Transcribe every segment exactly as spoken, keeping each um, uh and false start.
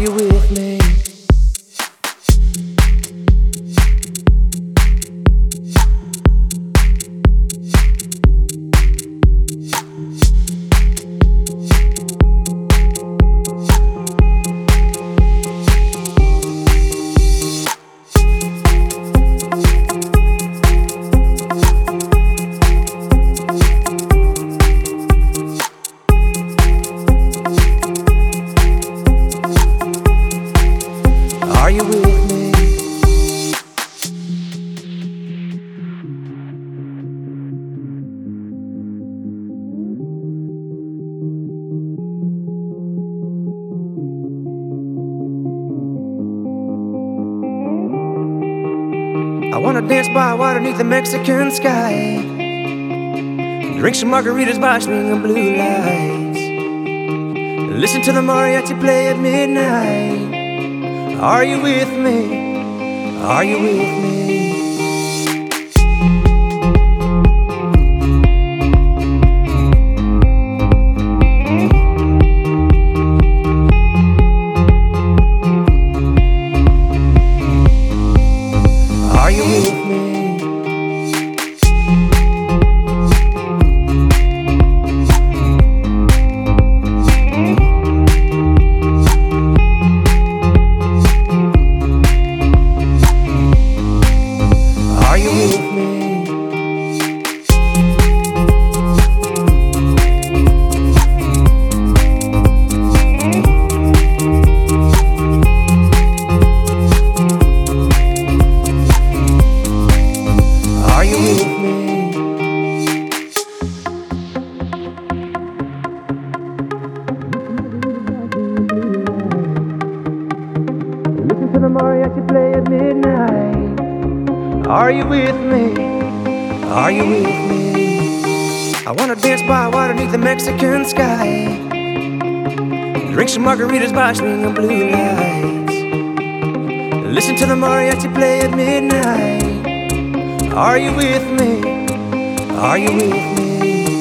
you with me? Are you with me? I wanna dance by water beneath the Mexican sky, drink some margaritas by swinging blue lights, listen to the mariachi play at midnight. Are you with me? Are you with me? Are you with me? Are you with me? Are you with me? Listen to the mariachi play at midnight. Are you with me? Are you with me? I wanna dance by water beneath the Mexican sky, drink some margaritas by swinging blue lights, listen to the mariachi play at midnight. Are you with me? Are you with me?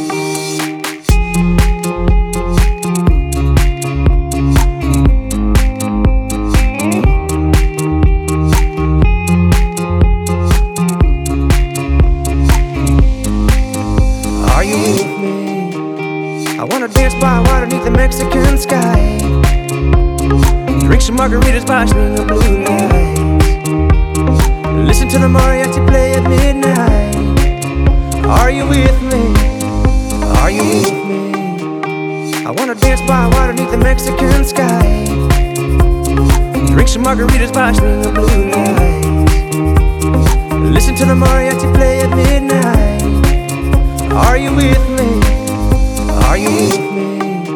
Are you with me? I wanna dance by water beneath the Mexican sky, drink some margaritas by swinging blue lights, listen to the mariachi play at midnight. Are you with me? Are you with me? I wanna dance by water beneath the Mexican sky, drink some margaritas by swinging blue lights, listen to the mariachi play at midnight. Are you with me? Are you with me?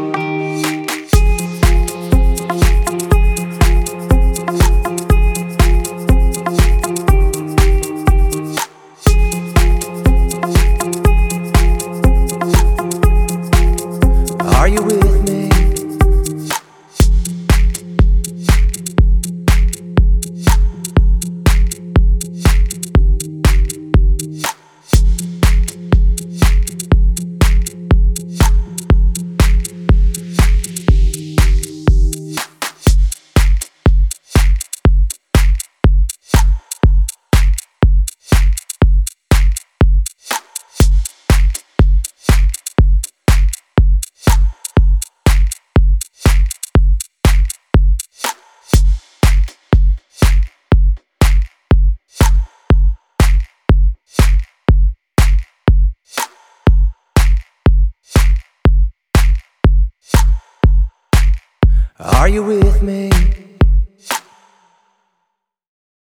Are you with me? Are you with me?